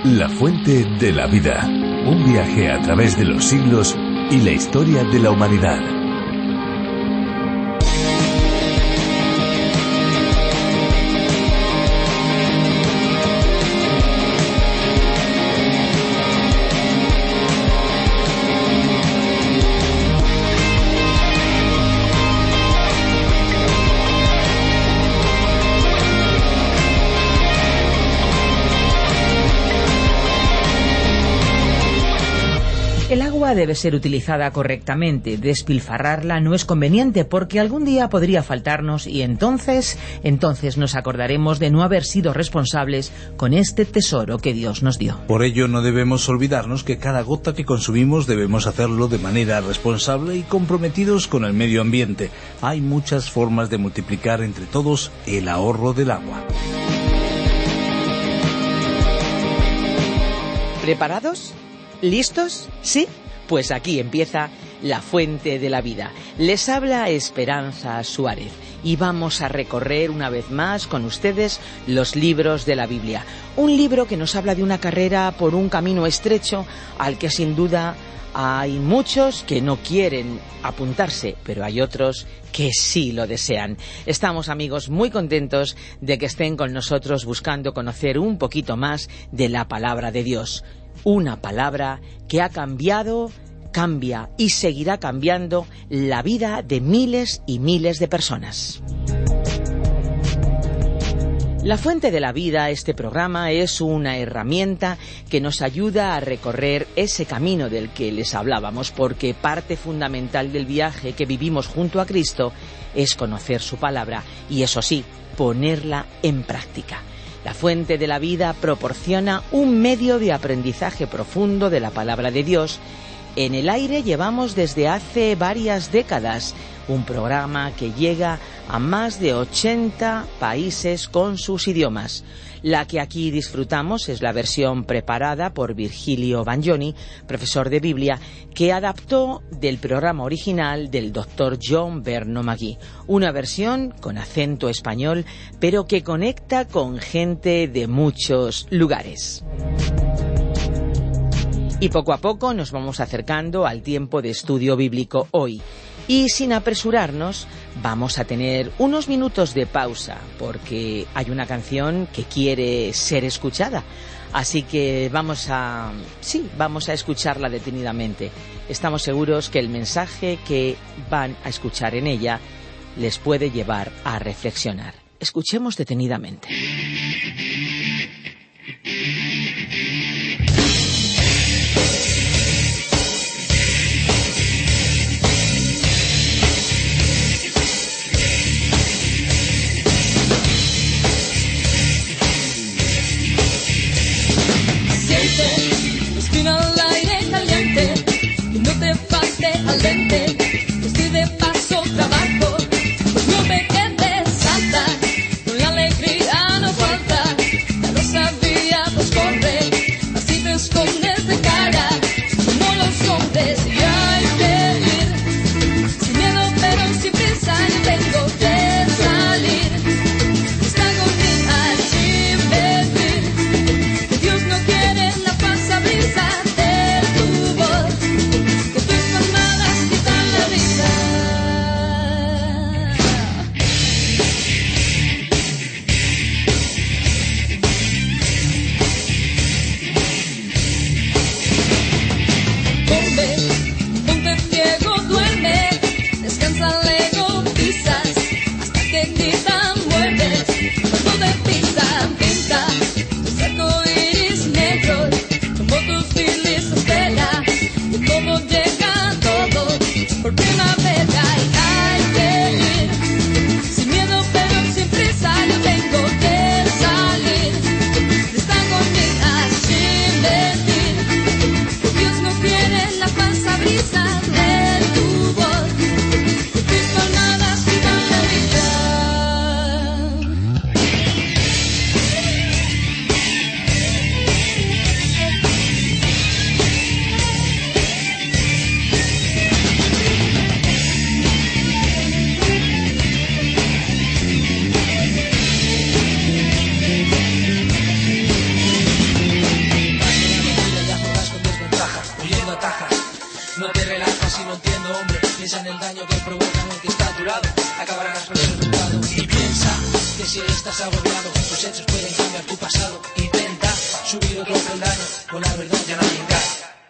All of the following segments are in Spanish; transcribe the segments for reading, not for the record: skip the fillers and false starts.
La fuente de la vida. Un viaje a través de los siglos y la historia de la humanidad. El agua debe ser utilizada correctamente. Despilfarrarla no es conveniente porque algún día podría faltarnos y entonces nos acordaremos de no haber sido responsables con este tesoro que Dios nos dio. Por ello no debemos olvidarnos que cada gota que consumimos debemos hacerlo de manera responsable y comprometidos con el medio ambiente. Hay muchas formas de multiplicar entre todos el ahorro del agua. ¿Preparados? ¿Listos? ¿Sí? Pues aquí empieza La Fuente de la Vida. Les habla Esperanza Suárez y vamos a recorrer una vez más con ustedes los libros de la Biblia. Un libro que nos habla de una carrera por un camino estrecho al que sin duda hay muchos que no quieren apuntarse, pero hay otros que sí lo desean. Estamos, amigos, muy contentos de que estén con nosotros buscando conocer un poquito más de la palabra de Dios. Una palabra que ha cambiado, cambia y seguirá cambiando la vida de miles y miles de personas. La Fuente de la Vida, este programa, es una herramienta que nos ayuda a recorrer ese camino del que les hablábamos, porque parte fundamental del viaje que vivimos junto a Cristo es conocer su palabra y, eso sí, ponerla en práctica. La Fuente de la Vida proporciona un medio de aprendizaje profundo de la palabra de Dios. En el aire llevamos desde hace varias décadas un programa que llega a más de 80 países con sus idiomas. La que aquí disfrutamos es la versión preparada por Virgilio Bagnoni, profesor de Biblia, que adaptó del programa original del Dr. John Berno Magui. Una versión con acento español, pero que conecta con gente de muchos lugares. Y poco a poco nos vamos acercando al tiempo de estudio bíblico hoy. Y sin apresurarnos, vamos a tener unos minutos de pausa, porque hay una canción que quiere ser escuchada. Así que vamos a escucharla detenidamente. Estamos seguros que el mensaje que van a escuchar en ella les puede llevar a reflexionar. Escuchemos detenidamente. Respira el aire caliente y no te falte al dente. Estoy de paso, trabajo, pues no me quedes alta. Con la alegría no falta. piensa que si estás agobiado, los hechos pueden cambiar tu pasado. Intenta subir otro peldaño, con la verdad ya nadie engaña.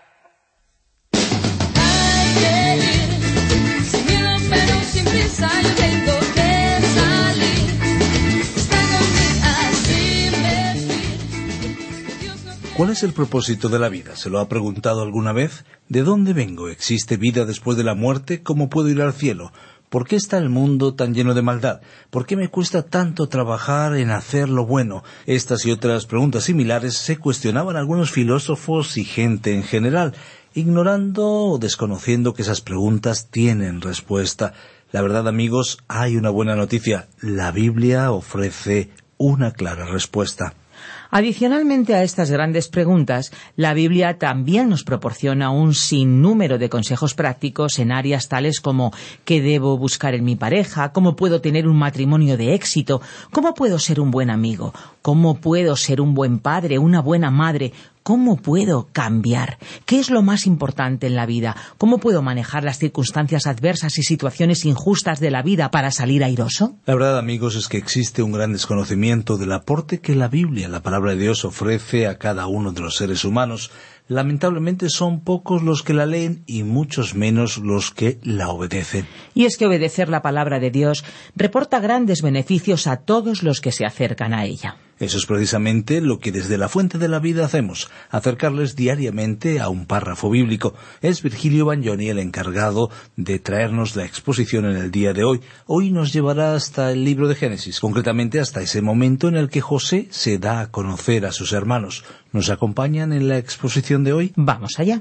Hay que ir sin miedo pero sin prisa, yo tengo que salir. Está conmigo así vestir. Dios no quiere... ¿Cuál es el propósito de la vida? ¿Se lo ha preguntado alguna vez? ¿De dónde vengo? ¿Existe vida después de la muerte? ¿Cómo puedo ir al cielo? ¿Por qué está el mundo tan lleno de maldad? ¿Por qué me cuesta tanto trabajar en hacer lo bueno? Estas y otras preguntas similares se cuestionaban algunos filósofos y gente en general, ignorando o desconociendo que esas preguntas tienen respuesta. La verdad, amigos, hay una buena noticia. La Biblia ofrece una clara respuesta. Adicionalmente a estas grandes preguntas, la Biblia también nos proporciona un sinnúmero de consejos prácticos en áreas tales como qué debo buscar en mi pareja, cómo puedo tener un matrimonio de éxito, cómo puedo ser un buen amigo, cómo puedo ser un buen padre, una buena madre, cómo puedo cambiar, qué es lo más importante en la vida, cómo puedo manejar las circunstancias adversas y situaciones injustas de la vida para salir airoso. La verdad, amigos, es que existe un gran desconocimiento del aporte que la Biblia, la palabra de Dios, ofrece a cada uno de los seres humanos. Lamentablemente son pocos los que la leen y muchos menos los que la obedecen. Y es que obedecer la palabra de Dios reporta grandes beneficios a todos los que se acercan a ella. Eso es precisamente lo que desde la Fuente de la Vida hacemos, acercarles diariamente a un párrafo bíblico. Es Virgilio Bagnoni el encargado de traernos la exposición en el día de hoy. Hoy nos llevará hasta el libro de Génesis, concretamente hasta ese momento en el que José se da a conocer a sus hermanos. ¿Nos acompañan en la exposición de hoy? Vamos allá.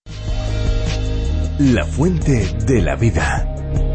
La Fuente de la Vida.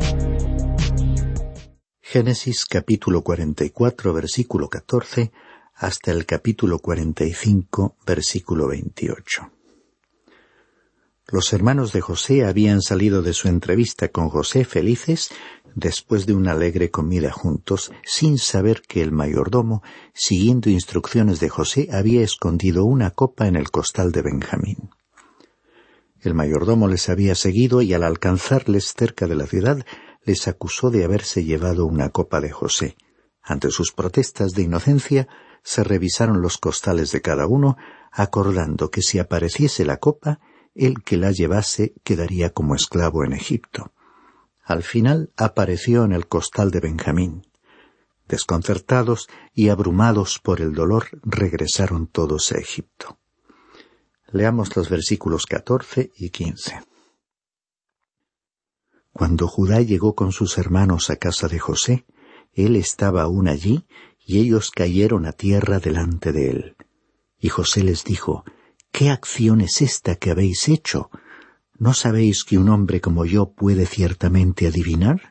Génesis capítulo 44, versículo 14, hasta el capítulo 45, versículo 28. Los hermanos de José habían salido de su entrevista con José felices después de una alegre comida juntos, sin saber que el mayordomo, siguiendo instrucciones de José, había escondido una copa en el costal de Benjamín. El mayordomo les había seguido y al alcanzarles cerca de la ciudad, les acusó de haberse llevado una copa de José. Ante sus protestas de inocencia, se revisaron los costales de cada uno, acordando que si apareciese la copa, el que la llevase quedaría como esclavo en Egipto. Al final apareció en el costal de Benjamín. Desconcertados y abrumados por el dolor, regresaron todos a Egipto. Leamos los versículos 14 y 15. Cuando Judá llegó con sus hermanos a casa de José, él estaba aún allí, y ellos cayeron a tierra delante de él. Y José les dijo: ¿Qué acción es esta que habéis hecho? ¿No sabéis que un hombre como yo puede ciertamente adivinar?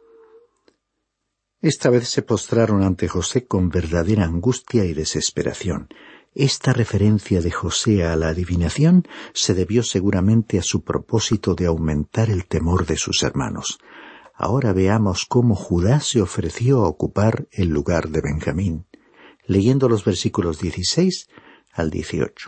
Esta vez se postraron ante José con verdadera angustia y desesperación. Esta referencia de José a la adivinación se debió seguramente a su propósito de aumentar el temor de sus hermanos. Ahora veamos cómo Judá se ofreció a ocupar el lugar de Benjamín, leyendo los versículos 16 al 18.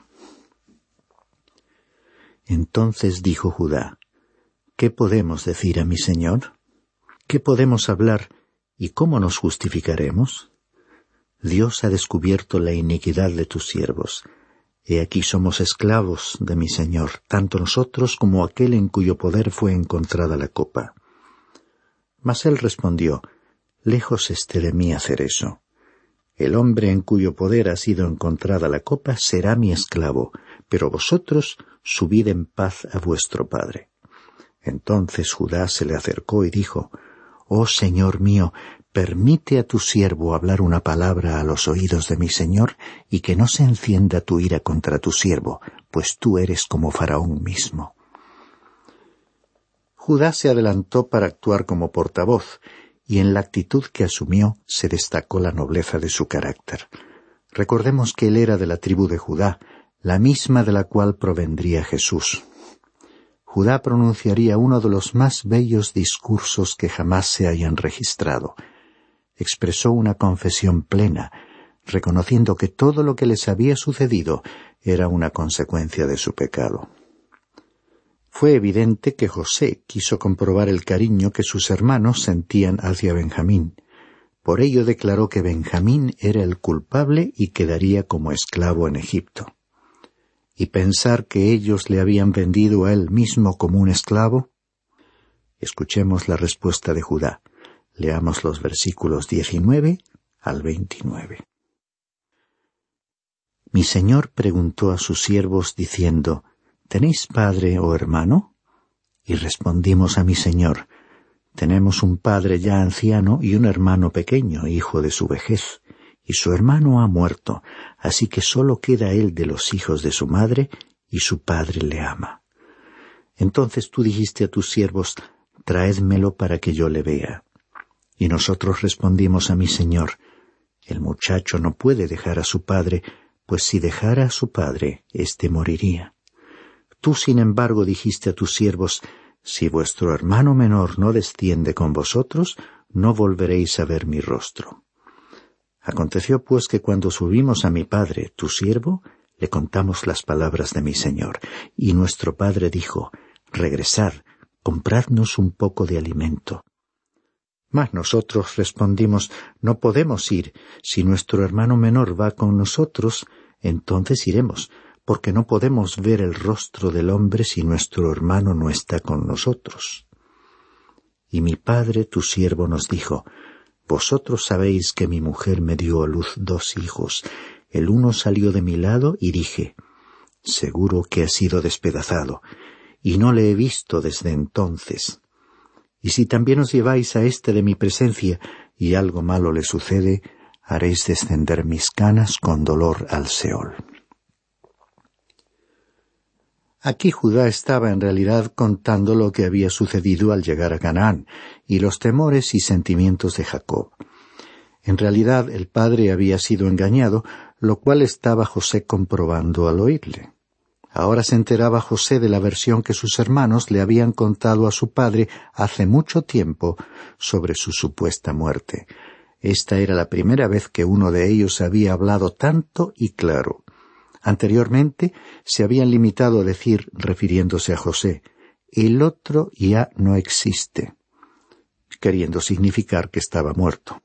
Entonces dijo Judá: ¿Qué podemos decir a mi señor? ¿Qué podemos hablar y cómo nos justificaremos? Dios ha descubierto la iniquidad de tus siervos. He aquí somos esclavos de mi señor, tanto nosotros como aquel en cuyo poder fue encontrada la copa. Mas él respondió: Lejos esté de mí hacer eso. El hombre en cuyo poder ha sido encontrada la copa será mi esclavo, pero vosotros subid en paz a vuestro padre. Entonces Judá se le acercó y dijo: Oh Señor mío, permite a tu siervo hablar una palabra a los oídos de mi señor, y que no se encienda tu ira contra tu siervo, pues tú eres como Faraón mismo. Judá se adelantó para actuar como portavoz, y en la actitud que asumió se destacó la nobleza de su carácter. Recordemos que él era de la tribu de Judá, la misma de la cual provendría Jesús. Judá pronunciaría uno de los más bellos discursos que jamás se hayan registrado. Expresó una confesión plena, reconociendo que todo lo que les había sucedido era una consecuencia de su pecado. Fue evidente que José quiso comprobar el cariño que sus hermanos sentían hacia Benjamín. Por ello declaró que Benjamín era el culpable y quedaría como esclavo en Egipto. ¿Y pensar que ellos le habían vendido a él mismo como un esclavo? Escuchemos la respuesta de Judá. Leamos los versículos 19 al 29. Mi señor preguntó a sus siervos diciendo, ¿tenéis padre o hermano? Y respondimos a mi señor, tenemos un padre ya anciano y un hermano pequeño, hijo de su vejez, y su hermano ha muerto, así que solo queda él de los hijos de su madre, y su padre le ama. Entonces tú dijiste a tus siervos, traédmelo para que yo le vea. Y nosotros respondimos a mi señor, el muchacho no puede dejar a su padre, pues si dejara a su padre, éste moriría. Tú, sin embargo, dijiste a tus siervos, si vuestro hermano menor no desciende con vosotros, no volveréis a ver mi rostro. Aconteció pues que cuando subimos a mi padre, tu siervo, le contamos las palabras de mi señor, y nuestro padre dijo, regresad, compradnos un poco de alimento. Mas nosotros respondimos, no podemos ir, si nuestro hermano menor va con nosotros, entonces iremos, porque no podemos ver el rostro del hombre si nuestro hermano no está con nosotros. Y mi padre, tu siervo, nos dijo, vosotros sabéis que mi mujer me dio a luz 2 hijos, el uno salió de mi lado y dije, seguro que ha sido despedazado, y no le he visto desde entonces. Y si también os lleváis a este de mi presencia, y algo malo le sucede, haréis descender mis canas con dolor al Seol. Aquí Judá estaba en realidad contando lo que había sucedido al llegar a Canaán, y los temores y sentimientos de Jacob. En realidad el padre había sido engañado, lo cual estaba José comprobando al oírle. Ahora se enteraba José de la versión que sus hermanos le habían contado a su padre hace mucho tiempo sobre su supuesta muerte. Esta era la primera vez que uno de ellos había hablado tanto y claro. Anteriormente se habían limitado a decir, refiriéndose a José, el otro ya no existe, queriendo significar que estaba muerto.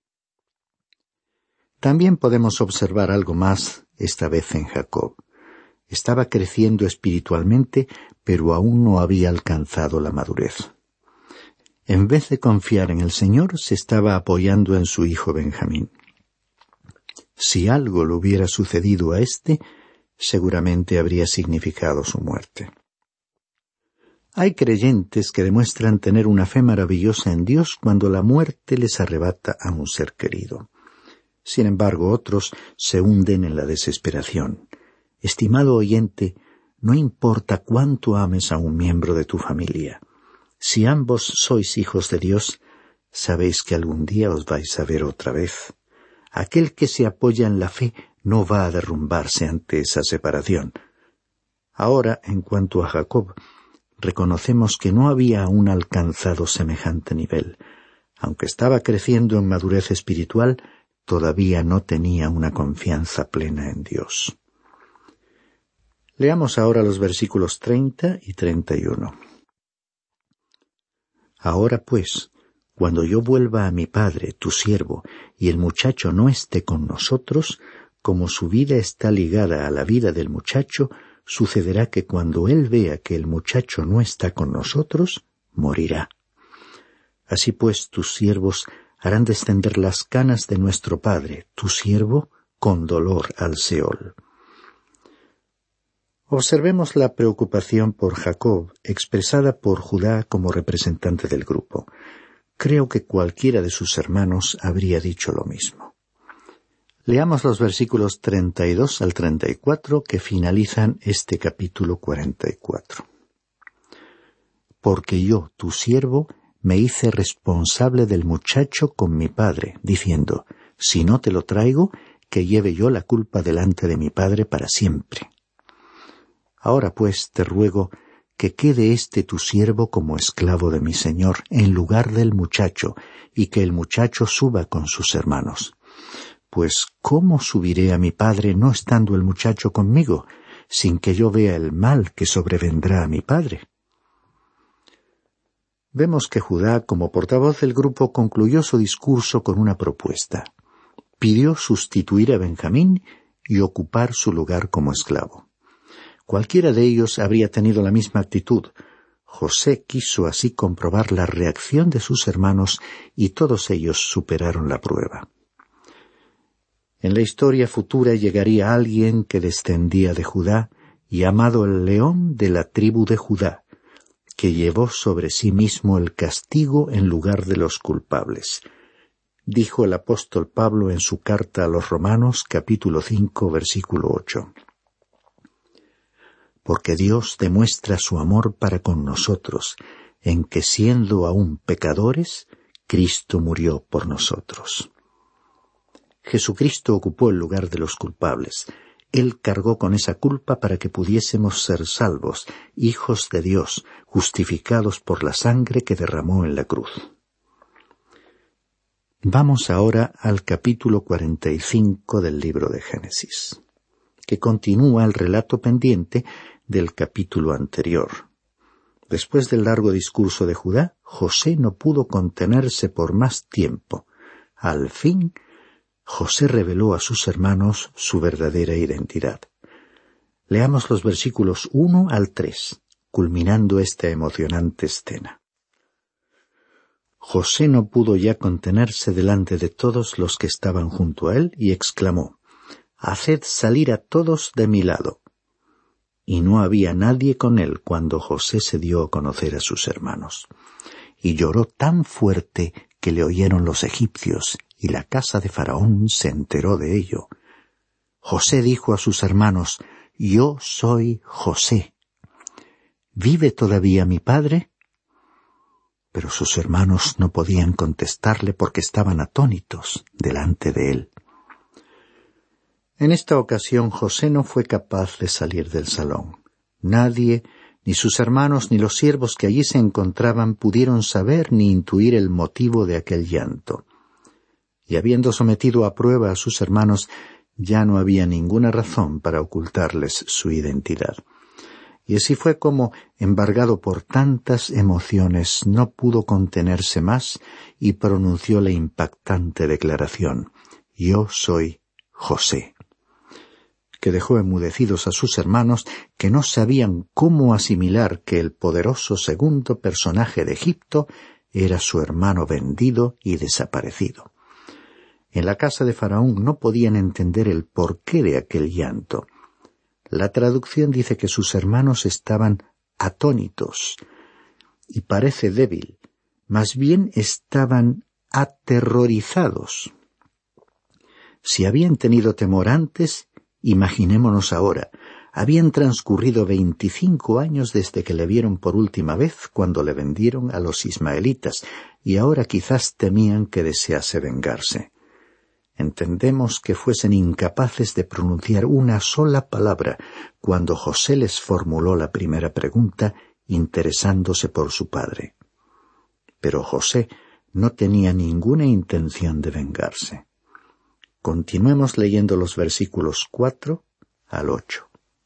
También podemos observar algo más, esta vez en Jacob. Estaba creciendo espiritualmente, pero aún no había alcanzado la madurez. En vez de confiar en el Señor, se estaba apoyando en su hijo Benjamín. Si algo le hubiera sucedido a éste, seguramente habría significado su muerte. Hay creyentes que demuestran tener una fe maravillosa en Dios cuando la muerte les arrebata a un ser querido. Sin embargo, otros se hunden en la desesperación. Estimado oyente, no importa cuánto ames a un miembro de tu familia. Si ambos sois hijos de Dios, sabéis que algún día os vais a ver otra vez. Aquel que se apoya en la fe no va a derrumbarse ante esa separación. Ahora, en cuanto a Jacob, reconocemos que no había aún alcanzado semejante nivel. Aunque estaba creciendo en madurez espiritual, todavía no tenía una confianza plena en Dios. Leamos ahora los versículos 30 y 31. Ahora pues, cuando yo vuelva a mi padre, tu siervo, y el muchacho no esté con nosotros, como su vida está ligada a la vida del muchacho, sucederá que cuando él vea que el muchacho no está con nosotros, morirá. Así pues, tus siervos harán descender las canas de nuestro padre, tu siervo, con dolor al Seol. Observemos la preocupación por Jacob, expresada por Judá como representante del grupo. Creo que cualquiera de sus hermanos habría dicho lo mismo. Leamos los versículos 32 al 34 que finalizan este capítulo 44. Porque yo, tu siervo, me hice responsable del muchacho con mi padre, diciendo, si no te lo traigo, que lleve yo la culpa delante de mi padre para siempre. Ahora pues te ruego que quede este tu siervo como esclavo de mi señor en lugar del muchacho, y que el muchacho suba con sus hermanos. Pues ¿cómo subiré a mi padre no estando el muchacho conmigo, sin que yo vea el mal que sobrevendrá a mi padre? Vemos que Judá, como portavoz del grupo, concluyó su discurso con una propuesta. Pidió sustituir a Benjamín y ocupar su lugar como esclavo. Cualquiera de ellos habría tenido la misma actitud. José quiso así comprobar la reacción de sus hermanos y todos ellos superaron la prueba. En la historia futura llegaría alguien que descendía de Judá, llamado el león de la tribu de Judá, que llevó sobre sí mismo el castigo en lugar de los culpables. Dijo el apóstol Pablo en su carta a los Romanos, capítulo 5, versículo 8. Porque Dios demuestra su amor para con nosotros, en que siendo aún pecadores, Cristo murió por nosotros. Jesucristo ocupó el lugar de los culpables. Él cargó con esa culpa para que pudiésemos ser salvos, hijos de Dios, justificados por la sangre que derramó en la cruz. Vamos ahora al capítulo 45 del libro de Génesis, que continúa el relato pendiente del capítulo anterior. Después del largo discurso de Judá, José no pudo contenerse por más tiempo. Al fin, José reveló a sus hermanos su verdadera identidad. Leamos los versículos 1 al 3, culminando esta emocionante escena. José no pudo ya contenerse delante de todos los que estaban junto a él y exclamó: «Haced salir a todos de mi lado». Y no había nadie con él cuando José se dio a conocer a sus hermanos. Y lloró tan fuerte que le oyeron los egipcios, y la casa de Faraón se enteró de ello. José dijo a sus hermanos: «Yo soy José. ¿Vive todavía mi padre?». Pero sus hermanos no podían contestarle porque estaban atónitos delante de él. En esta ocasión José no fue capaz de salir del salón. Nadie, ni sus hermanos ni los siervos que allí se encontraban, pudieron saber ni intuir el motivo de aquel llanto. Y habiendo sometido a prueba a sus hermanos, ya no había ninguna razón para ocultarles su identidad. Y así fue como, embargado por tantas emociones, no pudo contenerse más y pronunció la impactante declaración: «Yo soy José», que dejó enmudecidos a sus hermanos, que no sabían cómo asimilar que el poderoso segundo personaje de Egipto era su hermano vendido y desaparecido. En la casa de Faraón no podían entender el porqué de aquel llanto. La traducción dice que sus hermanos estaban atónitos, y parece débil, más bien estaban aterrorizados. Si habían tenido temor antes, imaginémonos ahora. Habían transcurrido 25 años desde que le vieron por última vez cuando le vendieron a los ismaelitas, y ahora quizás temían que desease vengarse. Entendemos que fuesen incapaces de pronunciar una sola palabra cuando José les formuló la primera pregunta, interesándose por su padre. Pero José no tenía ninguna intención de vengarse. Continuemos leyendo los versículos 4 al 8.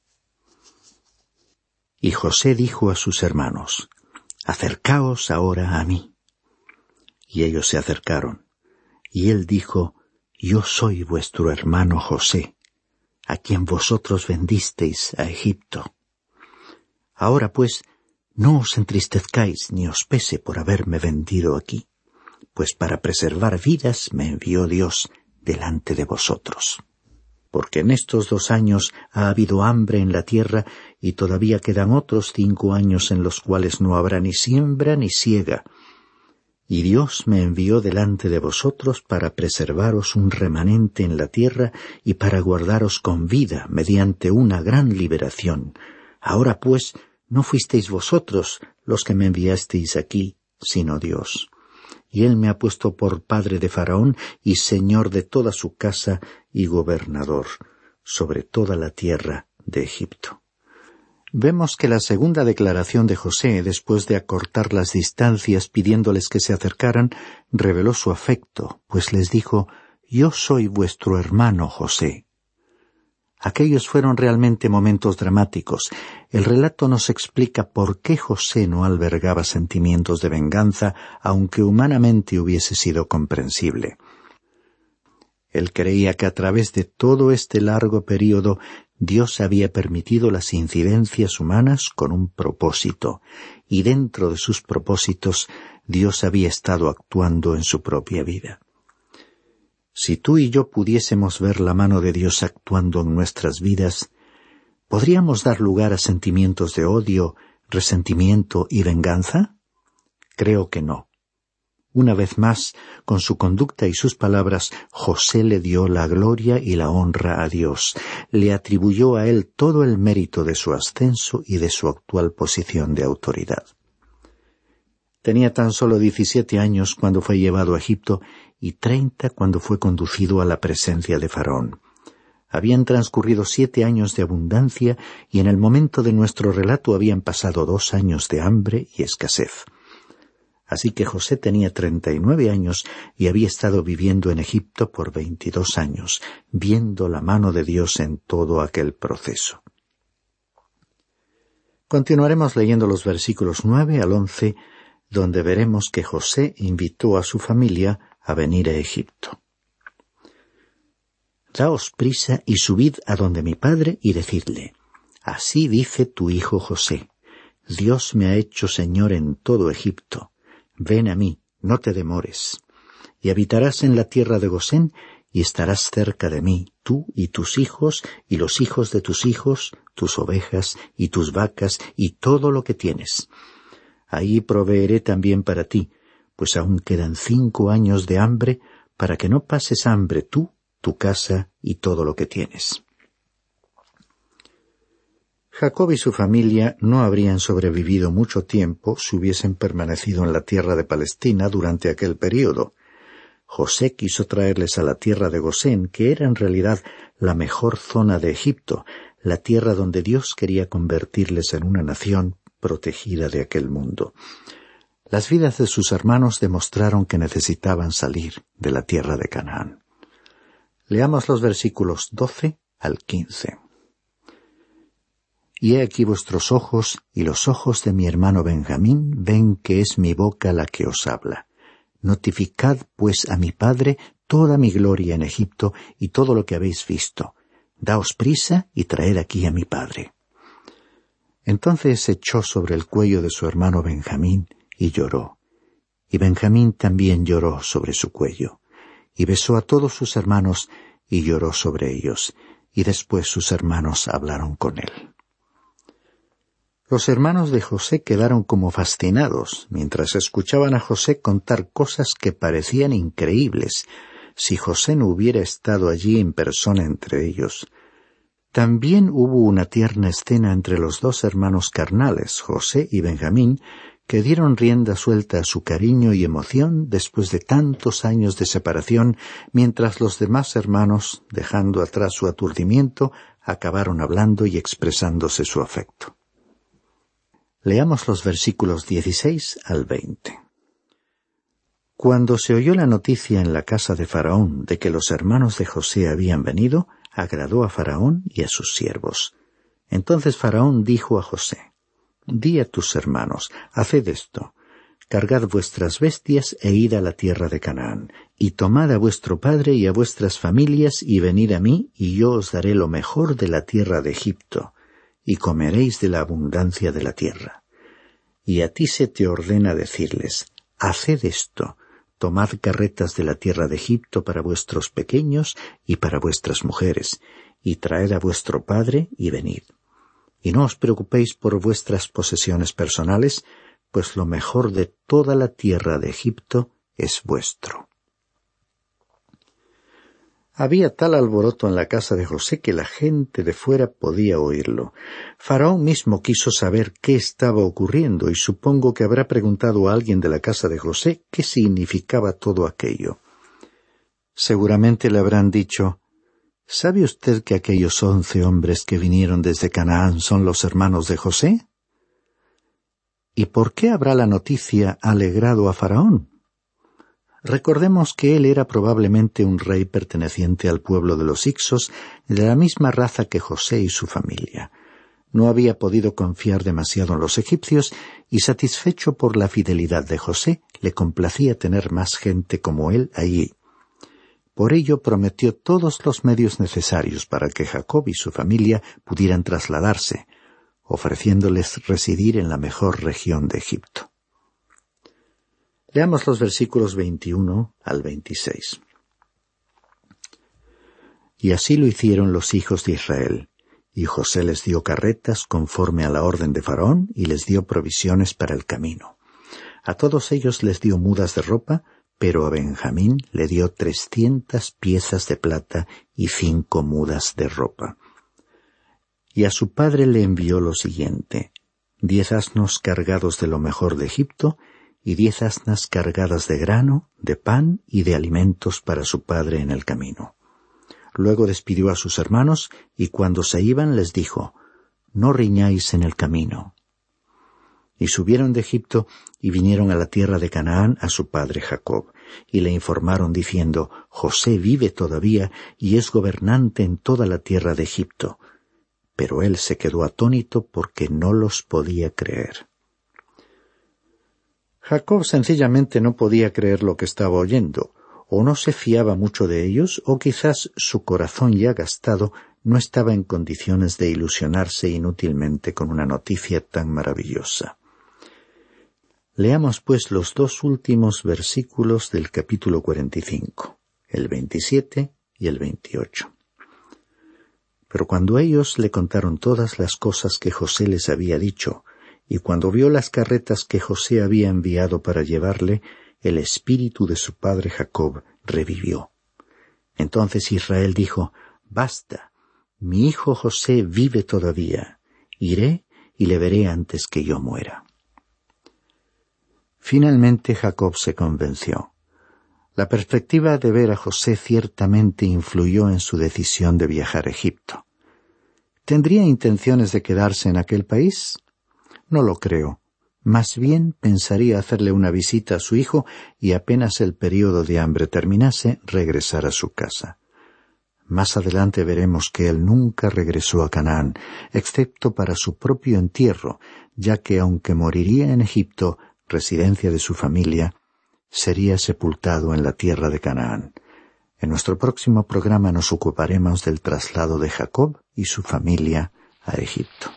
Y José dijo a sus hermanos: «Acercaos ahora a mí». Y ellos se acercaron. Y él dijo: «Yo soy vuestro hermano José, a quien vosotros vendisteis a Egipto. Ahora pues, no os entristezcáis ni os pese por haberme vendido aquí, pues para preservar vidas me envió Dios delante de vosotros. Porque en estos 2 años ha habido hambre en la tierra, y todavía quedan otros 5 años en los cuales no habrá ni siembra ni siega. Y Dios me envió delante de vosotros para preservaros un remanente en la tierra y para guardaros con vida mediante una gran liberación. Ahora pues, no fuisteis vosotros los que me enviasteis aquí, sino Dios. Y Él me ha puesto por padre de Faraón y señor de toda su casa y gobernador sobre toda la tierra de Egipto». Vemos que la segunda declaración de José, después de acortar las distancias pidiéndoles que se acercaran, reveló su afecto, pues les dijo: «Yo soy vuestro hermano José, Aquellos fueron realmente momentos dramáticos. El relato nos explica por qué José no albergaba sentimientos de venganza, aunque humanamente hubiese sido comprensible. Él creía que a través de todo este largo período Dios había permitido las incidencias humanas con un propósito, y dentro de sus propósitos Dios había estado actuando en su propia vida. Si tú y yo pudiésemos ver la mano de Dios actuando en nuestras vidas, ¿podríamos dar lugar a sentimientos de odio, resentimiento y venganza? Creo que no. Una vez más, con su conducta y sus palabras, José le dio la gloria y la honra a Dios. Le atribuyó a él todo el mérito de su ascenso y de su actual posición de autoridad. Tenía tan solo 17 años cuando fue llevado a Egipto y 30 cuando fue conducido a la presencia de Faraón. Habían transcurrido 7 años de abundancia y en el momento de nuestro relato habían pasado 2 años de hambre y escasez. Así que José tenía 39 años y había estado viviendo en Egipto por 22 años, viendo la mano de Dios en todo aquel proceso. Continuaremos leyendo los versículos 9 al 11, donde veremos que José invitó a su familia a venir a Egipto. Daos prisa y subid a donde mi padre y decidle: así dice tu hijo José, Dios me ha hecho señor en todo Egipto. Ven a mí, no te demores, y habitarás en la tierra de Gosén, y estarás cerca de mí, tú y tus hijos, y los hijos de tus hijos, tus ovejas, y tus vacas, y todo lo que tienes. Ahí proveeré también para ti, pues aún quedan 5 años de hambre, para que no pases hambre tú, tu casa, y todo lo que tienes. Jacob y su familia no habrían sobrevivido mucho tiempo si hubiesen permanecido en la tierra de Palestina durante aquel período. José quiso traerles a la tierra de Gosén, que era en realidad la mejor zona de Egipto, la tierra donde Dios quería convertirles en una nación protegida de aquel mundo. Las vidas de sus hermanos demostraron que necesitaban salir de la tierra de Canaán. Leamos los versículos 12 al 15. Y he aquí vuestros ojos y los ojos de mi hermano Benjamín ven que es mi boca la que os habla. Notificad pues a mi padre toda mi gloria en Egipto y todo lo que habéis visto. Daos prisa y traed aquí a mi padre. Entonces se echó sobre el cuello de su hermano Benjamín y lloró. Y Benjamín también lloró sobre su cuello. Y besó a todos sus hermanos y lloró sobre ellos. Y después sus hermanos hablaron con él. Los hermanos de José quedaron como fascinados mientras escuchaban a José contar cosas que parecían increíbles, si José no hubiera estado allí en persona entre ellos. También hubo una tierna escena entre los 2 hermanos carnales, José y Benjamín, que dieron rienda suelta a su cariño y emoción después de tantos años de separación, mientras los demás hermanos, dejando atrás su aturdimiento, acabaron hablando y expresándose su afecto. Leamos los versículos 16 al 20. Cuando se oyó la noticia en la casa de Faraón de que los hermanos de José habían venido, agradó a Faraón y a sus siervos. Entonces Faraón dijo a José: Di a tus hermanos, haced esto, cargad vuestras bestias e id a la tierra de Canaán, y tomad a vuestro padre y a vuestras familias y venid a mí, y yo os daré lo mejor de la tierra de Egipto, y comeréis de la abundancia de la tierra. Y a ti se te ordena decirles: haced esto, tomad carretas de la tierra de Egipto para vuestros pequeños y para vuestras mujeres, y traed a vuestro padre y venid. Y no os preocupéis por vuestras posesiones personales, pues lo mejor de toda la tierra de Egipto es vuestro. Había tal alboroto en la casa de José que la gente de fuera podía oírlo. Faraón mismo quiso saber qué estaba ocurriendo y supongo que habrá preguntado a alguien de la casa de José qué significaba todo aquello. Seguramente le habrán dicho: ¿sabe usted que aquellos 11 hombres que vinieron desde Canaán son los hermanos de José? ¿Y por qué habrá la noticia alegrado a Faraón? Recordemos que él era probablemente un rey perteneciente al pueblo de los Hicsos, de la misma raza que José y su familia. No había podido confiar demasiado en los egipcios y, satisfecho por la fidelidad de José, le complacía tener más gente como él allí. Por ello prometió todos los medios necesarios para que Jacob y su familia pudieran trasladarse, ofreciéndoles residir en la mejor región de Egipto. Leamos los versículos 21 al 26. Y así lo hicieron los hijos de Israel, y José les dio carretas conforme a la orden de Faraón y les dio provisiones para el camino. A todos ellos les dio mudas de ropa, pero a Benjamín le dio 300 piezas de plata y 5 mudas de ropa. Y a su padre le envió lo siguiente: 10 asnos cargados de lo mejor de Egipto, y 10 asnas cargadas de grano, de pan y de alimentos para su padre en el camino. Luego despidió a sus hermanos, y cuando se iban les dijo: No riñáis en el camino. Y subieron de Egipto y vinieron a la tierra de Canaán a su padre Jacob, y le informaron diciendo: José vive todavía y es gobernante en toda la tierra de Egipto. Pero él se quedó atónito porque no los podía creer. Jacob sencillamente no podía creer lo que estaba oyendo, o no se fiaba mucho de ellos, o quizás su corazón ya gastado no estaba en condiciones de ilusionarse inútilmente con una noticia tan maravillosa. Leamos pues los 2 últimos versículos del capítulo 45, el 27 y el 28. Pero cuando ellos le contaron todas las cosas que José les había dicho, y cuando vio las carretas que José había enviado para llevarle, el espíritu de su padre Jacob revivió. Entonces Israel dijo: Basta, mi hijo José vive todavía. Iré y le veré antes que yo muera. Finalmente Jacob se convenció. La perspectiva de ver a José ciertamente influyó en su decisión de viajar a Egipto. ¿Tendría intenciones de quedarse en aquel país? No lo creo. Más bien pensaría hacerle una visita a su hijo y apenas el período de hambre terminase, regresar a su casa. Más adelante veremos que él nunca regresó a Canaán, excepto para su propio entierro, ya que aunque moriría en Egipto, residencia de su familia, sería sepultado en la tierra de Canaán. En nuestro próximo programa nos ocuparemos del traslado de Jacob y su familia a Egipto.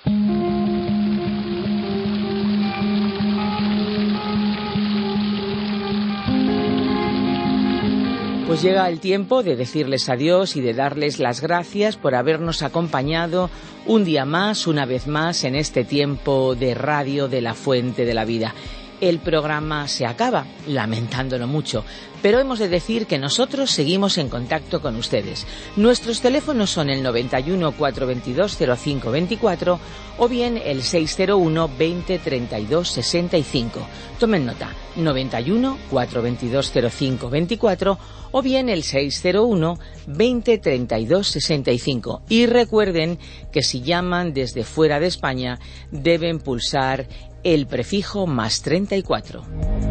Pues llega el tiempo de decirles adiós y de darles las gracias por habernos acompañado un día más, una vez más, en este tiempo de radio de la Fuente de la Vida. El programa se acaba, lamentándolo mucho, pero hemos de decir que nosotros seguimos en contacto con ustedes. Nuestros teléfonos son el 91 422 0524 o bien el 601 20 32 65. Tomen nota, 91 422 0524 o bien el 601 20 32 65. Y recuerden que si llaman desde fuera de España deben pulsar el prefijo más 34.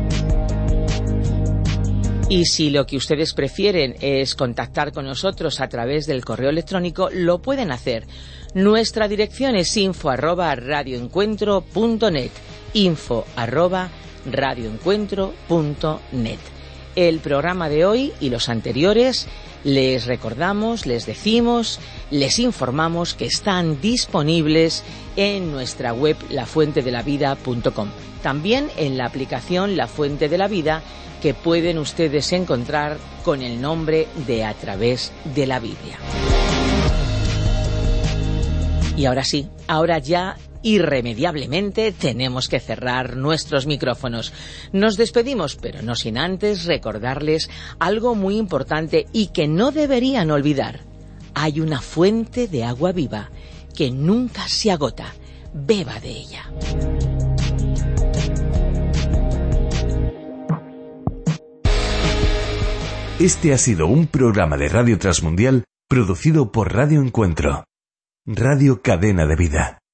Y si lo que ustedes prefieren es contactar con nosotros a través del correo electrónico, lo pueden hacer. Nuestra dirección es info@radioencuentro.net, info@radioencuentro.net. El programa de hoy y los anteriores les recordamos, les decimos, les informamos que están disponibles en nuestra web lafuentedelavida.com. También en la aplicación La Fuente de la Vida, que pueden ustedes encontrar con el nombre de A Través de la Biblia. Y ahora sí, ahora ya irremediablemente tenemos que cerrar nuestros micrófonos. Nos despedimos, pero no sin antes recordarles algo muy importante y que no deberían olvidar. Hay una fuente de agua viva que nunca se agota. Beba de ella. Este ha sido un programa de Radio Transmundial producido por Radio Encuentro, Radio Cadena de Vida.